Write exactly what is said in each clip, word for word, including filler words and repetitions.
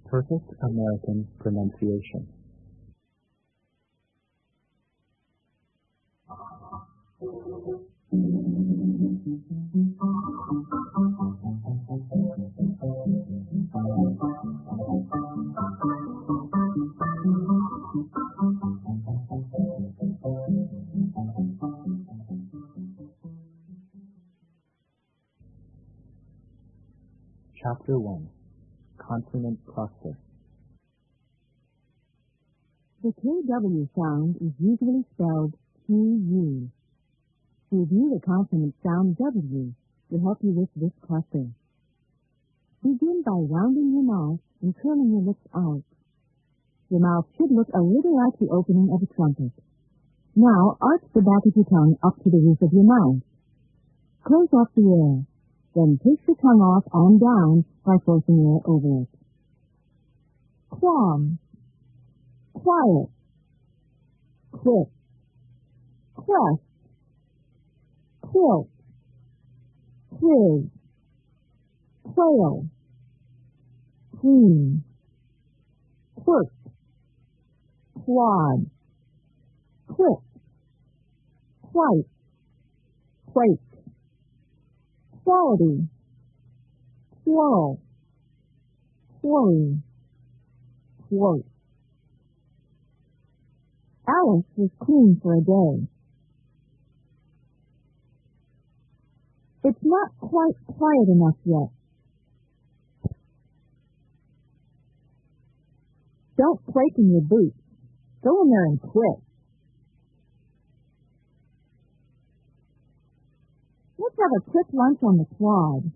Perfect American pronunciation. Chapter one. Consonant Cluster. The K W sound is usually spelled Q U. Review the consonant sound W to help you with this cluster. Begin by rounding your mouth and curling your lips out. Your mouth should look a little like the opening of a trumpet. Now arch the back of your tongue up to the roof of your mouth. Close off the air. Then push the tongue off and down by forcing air over it. Qualm. Quiet. Quit. Quest. Quilt. Quiz. Quail. Queen. Quirk. Quad. Quip. White. Quake. Quality. Quarrel. Quarry. Quote. Alice was clean for a day. It's not quite quiet enough yet. Don't quake in your boots. Go in there and quit. Let's have a quick lunch on the quad.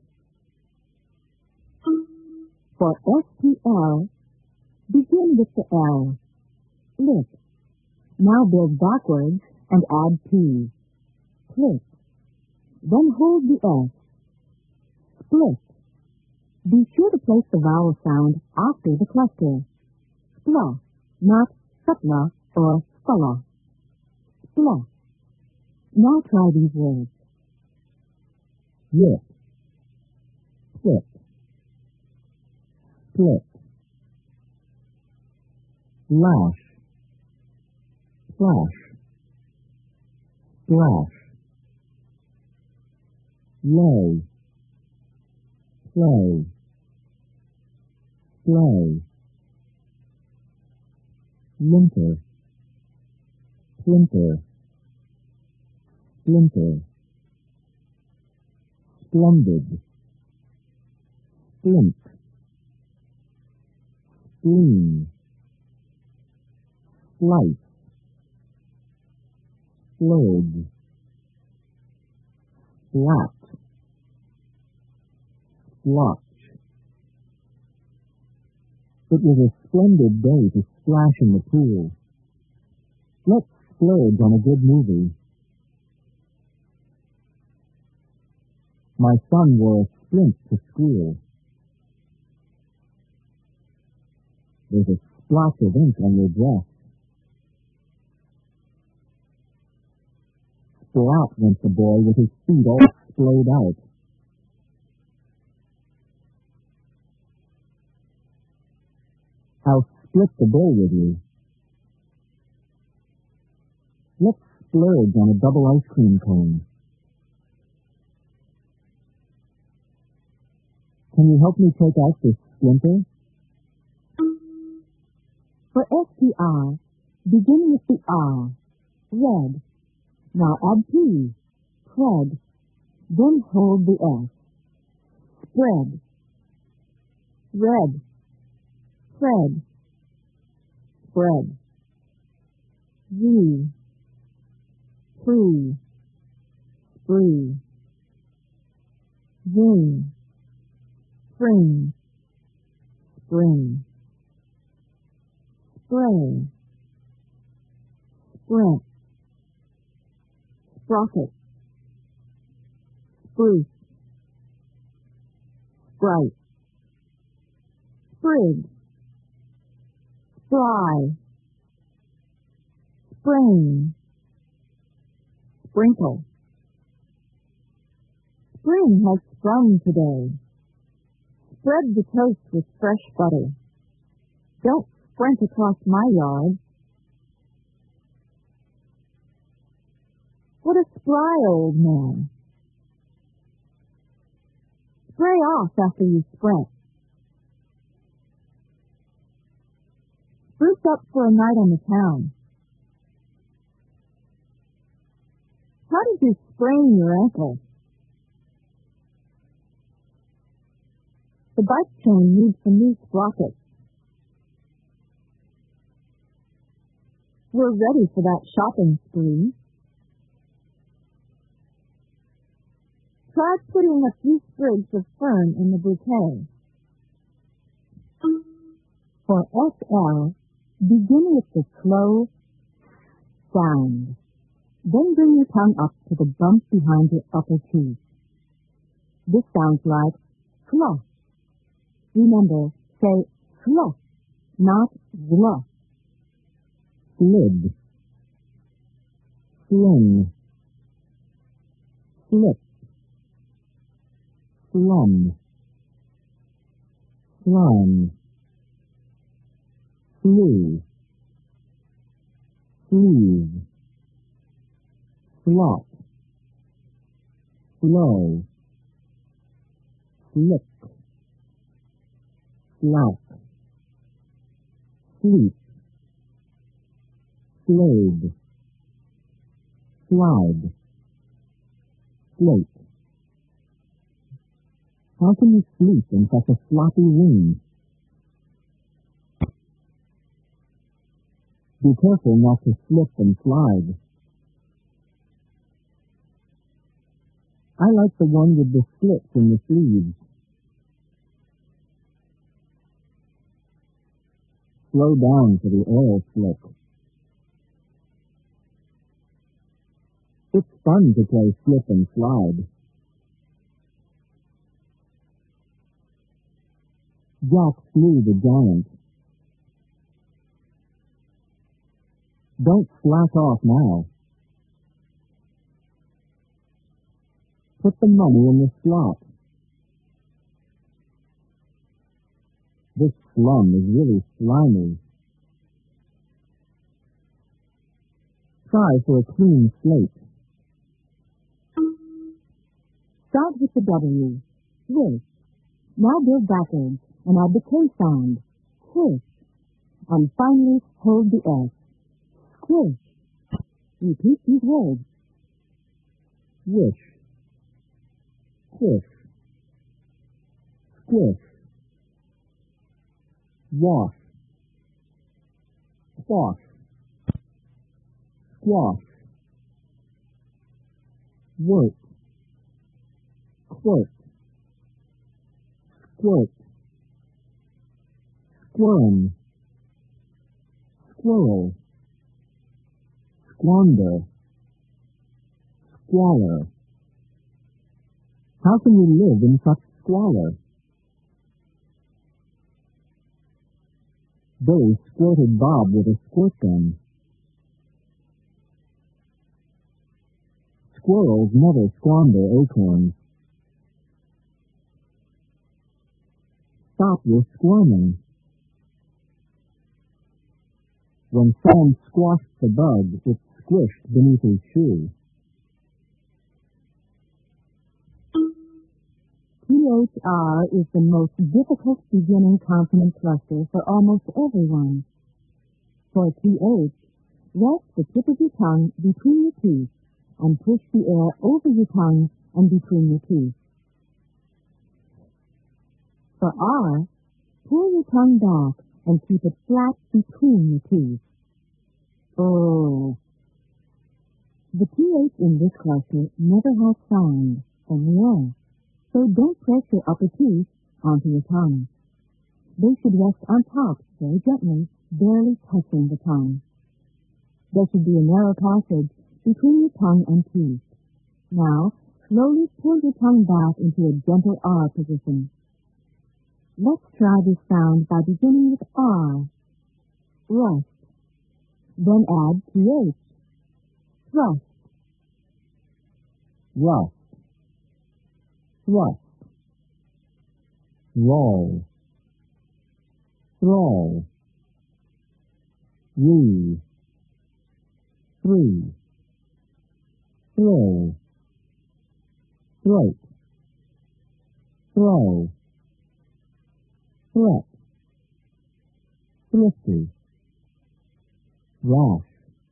For S P L, begin with the L. Lip. Now build backwards and add P. Click. Then hold the S. Split. Be sure to place the vowel sound after the cluster. Spla, not spla or spala. Spla. Now try these words. Yip. Split. Split. Lash. Splash. Splash. Lay. Play. Play. Linter. Splinter. Splinter. Splendid. Splint. Spleen. Slice. Splurge. Splat. Splotch. It was a splendid day to splash in the pool. Let's splurge on a good movie. My son wore a splint to school. There's a splotch of ink on your dress. Splat went the boy with his feet all splayed out. I'll split the bill with you. Let's splurge on a double ice cream cone. Can you help me take out this splinter? For S P R, begin with the R. Red. Now add P. Pred. Then hold the S. Spread. Red. Spread. Spread. Z. Free. Spree. Zing. Spring. Spring. Spray. Sprint. Sprocket. Spruce. Sprite. Sprig. Spry. Sprain. Sprinkle. Spring has sprung today. Spread the toast with fresh butter. Don't sprint across my yard. What a spry old man. Spray off after you sprint. Spruce up for a night on the town. How did you sprain your ankle? The bike chain needs some new sprockets. We're ready for that shopping spree. Try putting a few sprigs of fern in the bouquet. For S L, begin with the slow sound. Then bring your tongue up to the bump behind your upper teeth. This sounds like fluff. Remember, say fluff, not fluff. Slid, sling, slip, slum, slime, slew, sleeve, slop, slow, slick, slack, sleep, slade, slide, slate. How can you sleep in such a sloppy room? Be careful not to slip and slide. I like the one with the slits in the sleeves. Slow down for the oil slick. It's fun to play slip and slide. Jack slew the giant. Don't slack off now. Put the money in the slot. This slum is really slimy. Try for a clean slate. Start with the W. Wish. Now build backwards and add the K sound. Swish. And finally hold the S. Squish. Repeat these words. Wish, squish, squish, wash, squash, squash, work, quirt, squirt, squirm, squirrel, squander, squalor. How can you live in such squalor? Billy squirted Bob with a squirt gun. Squirrels never squander acorns. Stop your squirming. When Sam squashed the bug, it squished beneath his shoe. T H R is the most difficult beginning consonant cluster for almost everyone. For T H, rest the tip of your tongue between your teeth and push the air over your tongue and between your teeth. For R, pull your tongue back and keep it flat between your teeth. Oh. The T H in this cluster never has sound, only air. So don't press your upper teeth onto your tongue. They should rest on top very gently, barely touching the tongue. There should be a narrow passage between your tongue and teeth. Now, slowly pull your tongue back into a gentle R position. Let's try this sound by beginning with R. Rust. Then add T H. Thrust. Rust, thrust, roll, thrall, we, three, thrill, throat, throw, threat, thrifty, rash,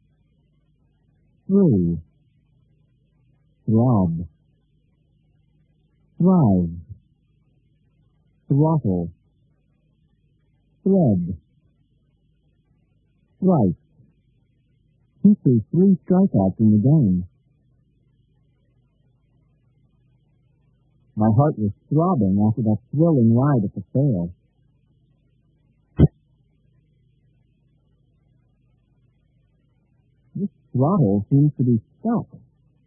through, throb, thrive, throttle, thread, thrice. He threw three strikeouts in the game. My heart was throbbing after that thrilling ride at the fair. This throttle seems to be stuck.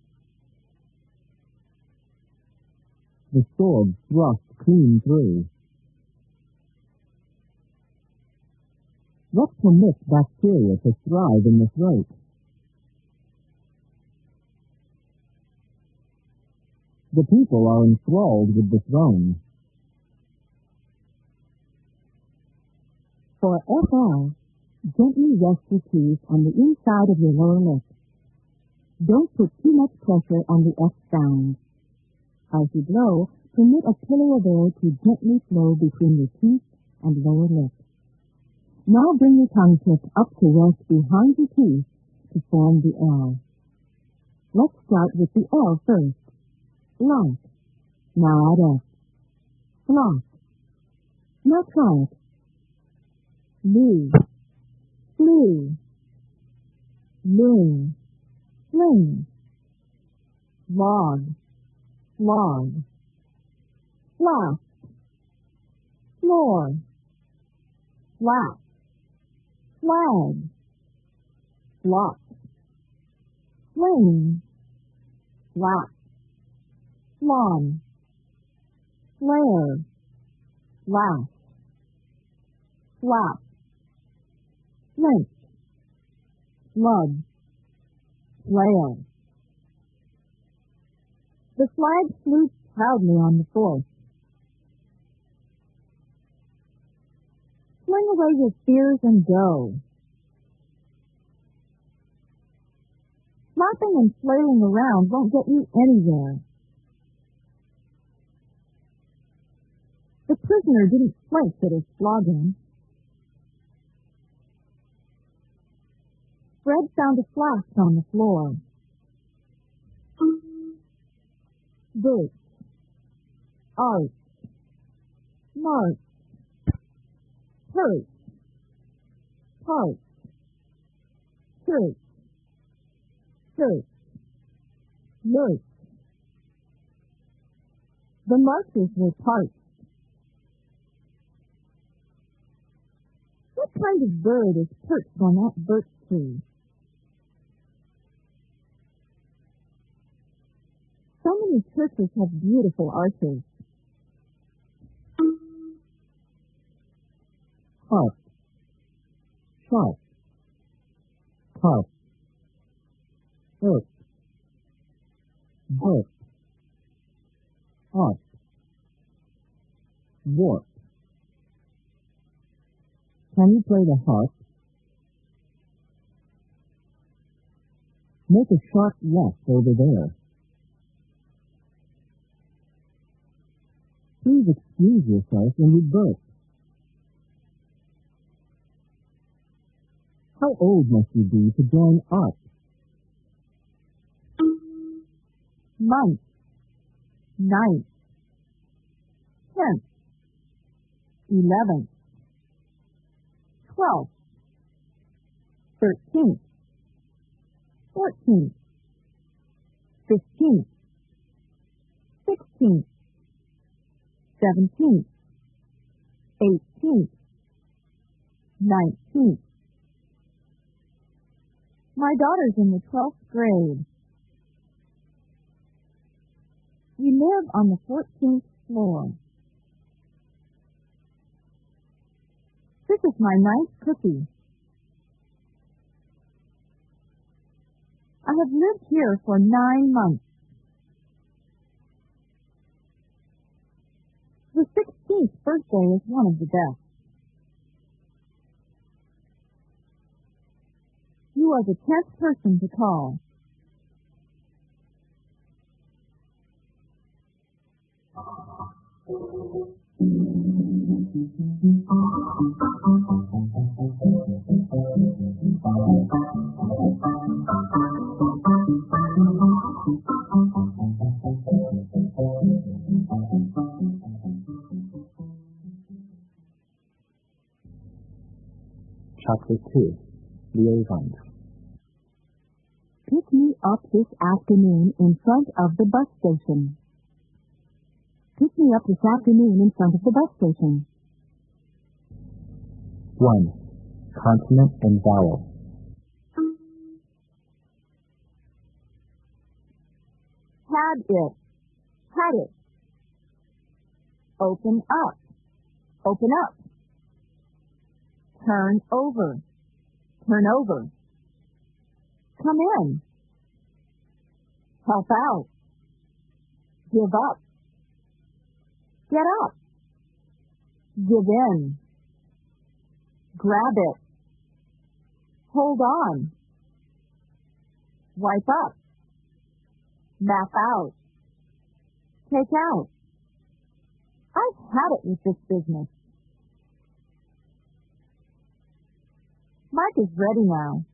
The sword thrust clean through. What permits bacteria to thrive in the throat? The people are enthralled with the throne. For F L, gently rest your teeth on the inside of your lower lip. Don't put too much pressure on the F sound. As you blow, permit a pillar of air to gently flow between your teeth and lower lip. Now bring your tongue tip up to rest behind your teeth to form the L. Let's start with the L first. Like. Now add F. Flock. Now try it. Loo. Flew. Loon. Fling. Log. Log. Flask. Floor. Flap. Flag. Flop. Flame. Flap. Flawn. Flare. Flash. Flap. Flint. Flood. Flail. The flag flew proudly on the fourth. Fling away your fears and go. Flapping and flailing around won't get you anywhere. The prisoner didn't flinch at his flogging. Fred found a flask on the floor. Birch. Arch. March. Perch. Parch. Church. Church. Lurch. The marches were parched. What kind of bird is perched on that birch tree? So many churches have beautiful arches. Harp. Sharp. Carp. Earth. Burp. Arp. Warp. Can you play the harp? Make a sharp left over there. Please excuse yourself when you burp. How old must you be to join art? Month. Ninth. Tenth. Eleventh. Twelfth. Thirteenth. Fourteenth. Fifteenth. Sixteenth. Seventeenth. Eighteenth. Nineteenth. My daughter's in the twelfth grade. We live on the fourteenth floor. This is my ninth cookie. I have lived here for nine months. The sixteenth birthday is one of the best. You are the tenth person to call. Chapter two. Liaisons. Pick me up this afternoon in front of the bus station. Pick me up this afternoon in front of the bus station. one. Consonant and vowel. Had it. Had it. Open up. Open up. Turn over. Turn over. Come in. Help out. Give up. Get up. Give in. Grab it. Hold on. Wipe up. Map out. Take out. I've had it with this business. Mike is ready now.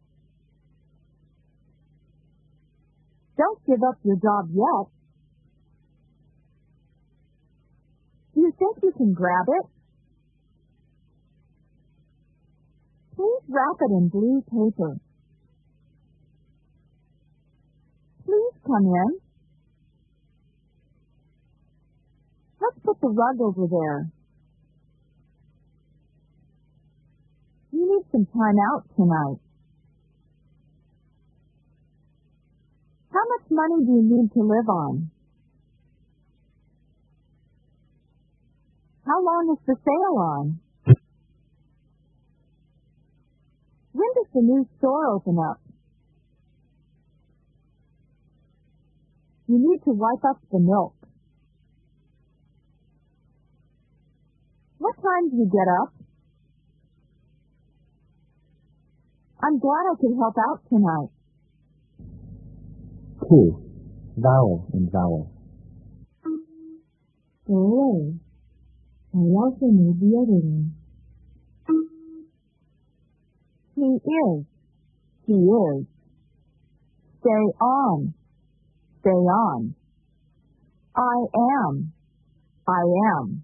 Don't give up your job yet. Do you think you can grab it? Please wrap it in blue paper. Please come in. Let's put the rug over there. You need some time out tonight. How much money do you need to live on? How long is the sale on? When does the new store open up? You need to wipe up the milk. What time do you get up? I'm glad I could help out tonight. two. Vowel and vowel. Go away. I also need the other one. He is. He is. Stay on. Stay on. I am. I am.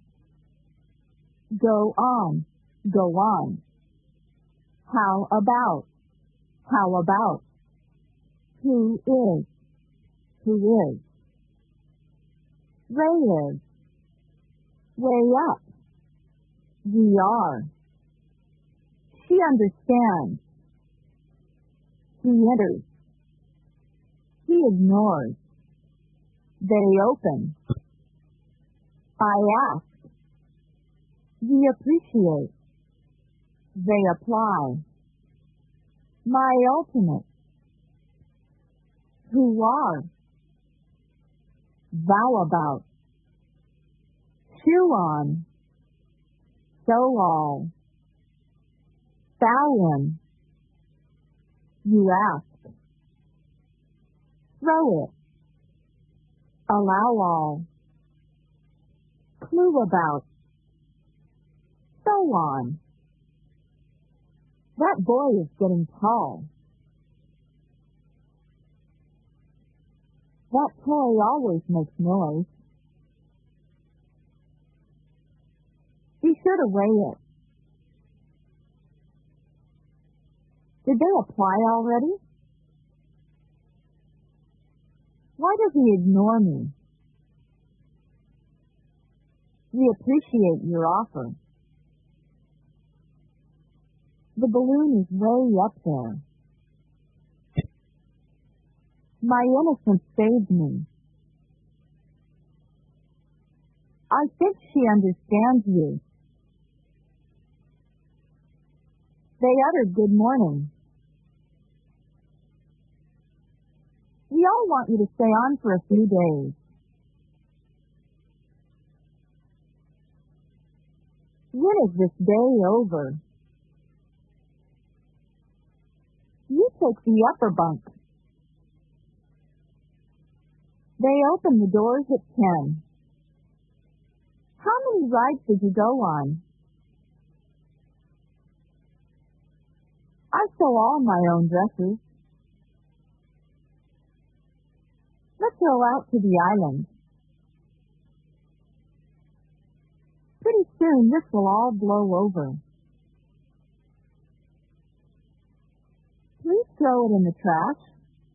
Go on. Go on. How about? How about? Who is? Who is? Ray is. Way up. We are. She understands. He enters. He ignores. They open. I ask. We appreciate. They apply. My ultimate. Who are. Vow about. Chew on. So all. Bow in. You ask. Throw it. Allow all. Clue about. So on. That boy is getting tall. That toy always makes noise. Be sure to weigh it. Did they apply already? Why does he ignore me? We appreciate your offer. The balloon is way up there. My innocence saved me. I think she understands you. They uttered good morning. We all want you to stay on for a few days. When is this day over? You take the upper bunk. They open the doors at ten. How many rides did you go on? I sew all my own dresses. Let's go out to the island. Pretty soon this will all blow over. Please throw it in the trash.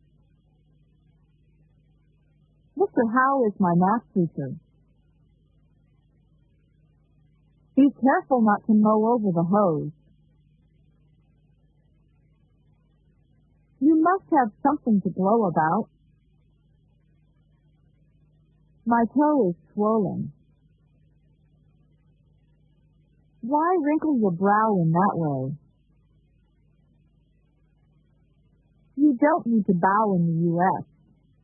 Mister Howe is my math teacher. Be careful not to mow over the hose. You must have something to blow about. My toe is swollen. Why wrinkle your brow in that way? You don't need to bow in the U S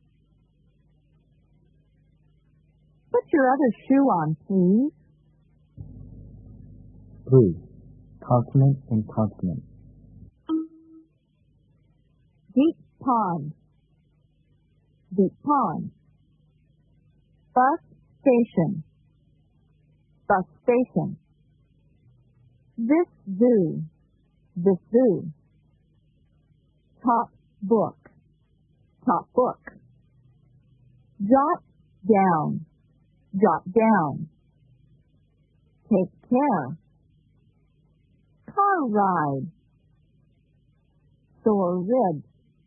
Put your other shoe on, please. Three. Consonant and consonant. Deep pond. Deep pond. Bus station. Bus station. This zoo. This zoo. Top book. Top book. Jot down. Jot down. Take care. Car ride. Sore ribs.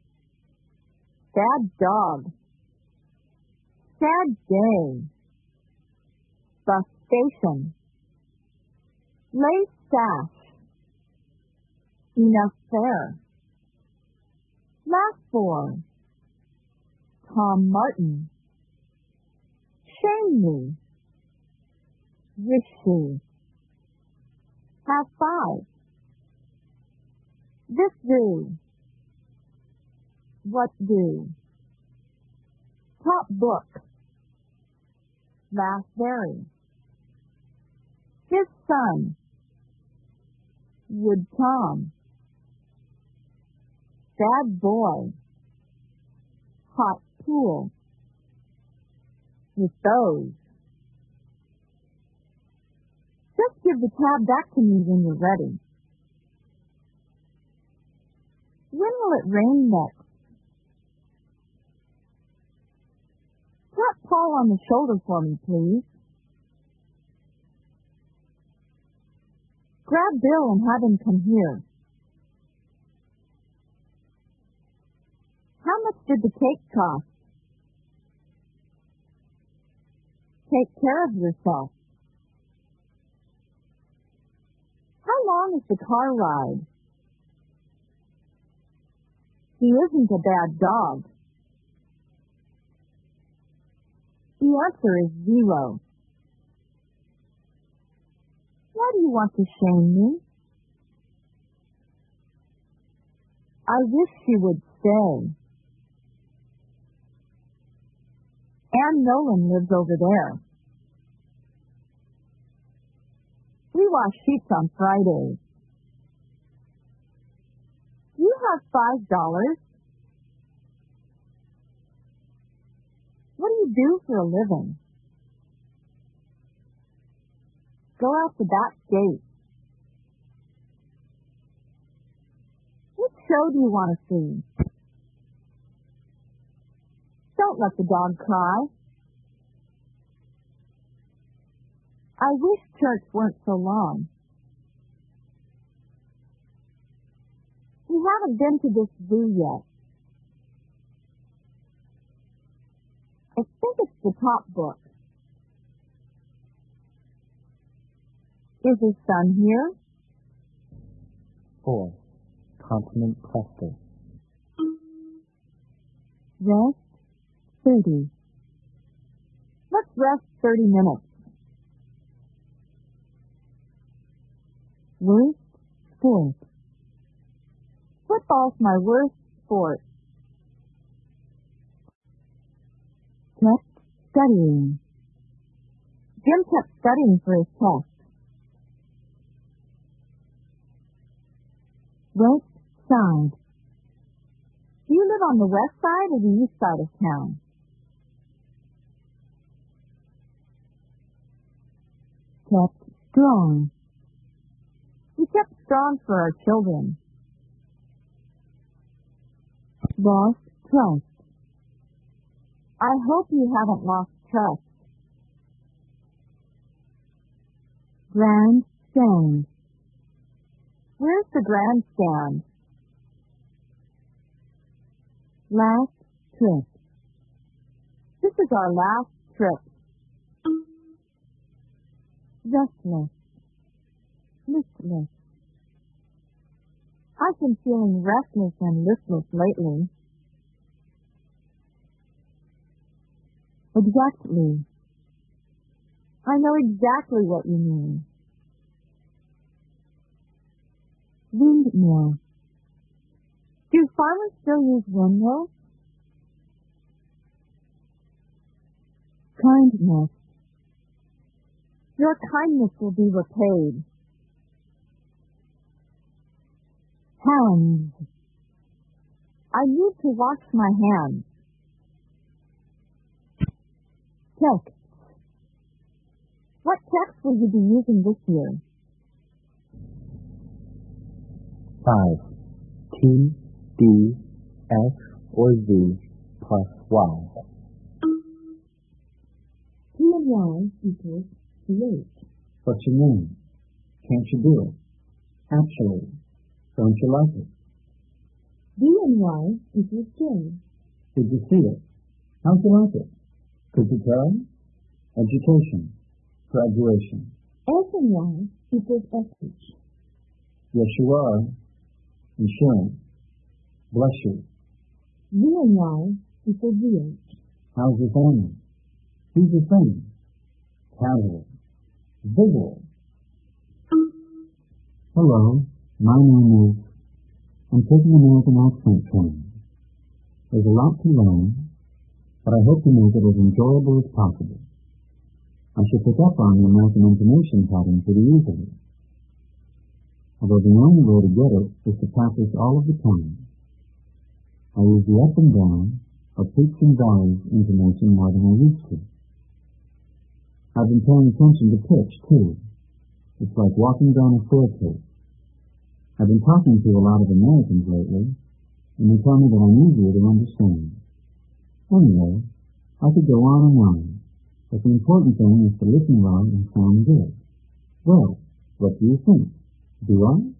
Sad dog. Sad day. Bus station. Lace sash. Enough fare. Laugh for. Tom Martin. Shame me. Wish you. Have five. This do. What do? Top book. Raspberry. His son. Would Tom. Bad boy. Hot pool. With those. Just give the tab back to me when you're ready. When will it rain next? Tap Paul on the shoulder for me, please. Grab Bill and have him come here. How much did the cake cost? Take care of yourself. How long is the car ride? He isn't a bad dog. The answer is zero. Why do you want to shame me? I wish she would stay. Ann Nolan lives over there. We wash sheets on Fridays. Do you have five dollars? What do you do for a living? Go out the back gate. What show do you want to see? Don't let the dog cry. I wish church weren't so long. We haven't been to this zoo yet. I think it's the top book. Is his son here? Four. Consonant cluster. Rest thirty. Let's rest thirty minutes. Worst sport. Football's my worst sport. Kept studying. Jim kept studying for his test. West side. Do you live on the west side or the east side of town? Kept strong. We kept strong for our children. Lost trust. I hope you haven't lost trust. Grandstand. Where's the grandstand? Last trip. This is our last trip. Restless. Listless. I've been feeling restless and listless lately. Exactly. I know exactly what you mean. Windmill. Do farmers still use windmills? Kindness. Your kindness will be repaid. Hands. I need to wash my hands. Text. What text will you be using this year? Five. T, D, F, or Z plus Y. T and Y equals C H. What's your name? Can't you do it? Actually, don't you like it? D and Y equals J. Did you see it? How'd you like it? Could you tell? Education. Graduation. S and Y equals S H. Yes, you are. Insurance. Bless you. V and Y equals V H. How's your family? Who's your friend? Casual. Visual. Hello, my name is... I'm taking American accent training. There's a lot to learn, but I hope to make it as enjoyable as possible. I should pick up on the American intonation pattern pretty easily. Although the only way to get it is to practice all of the time. I use the up and down, or peaks and valleys intonation more than I used to. I've been paying attention to pitch, too. It's like walking down a staircase. I've been talking to a lot of Americans lately, and they tell me that I'm easier to understand. Anyway, I could go on and on, but the important thing is to listen well and sound good. Well, what do you think? Do I?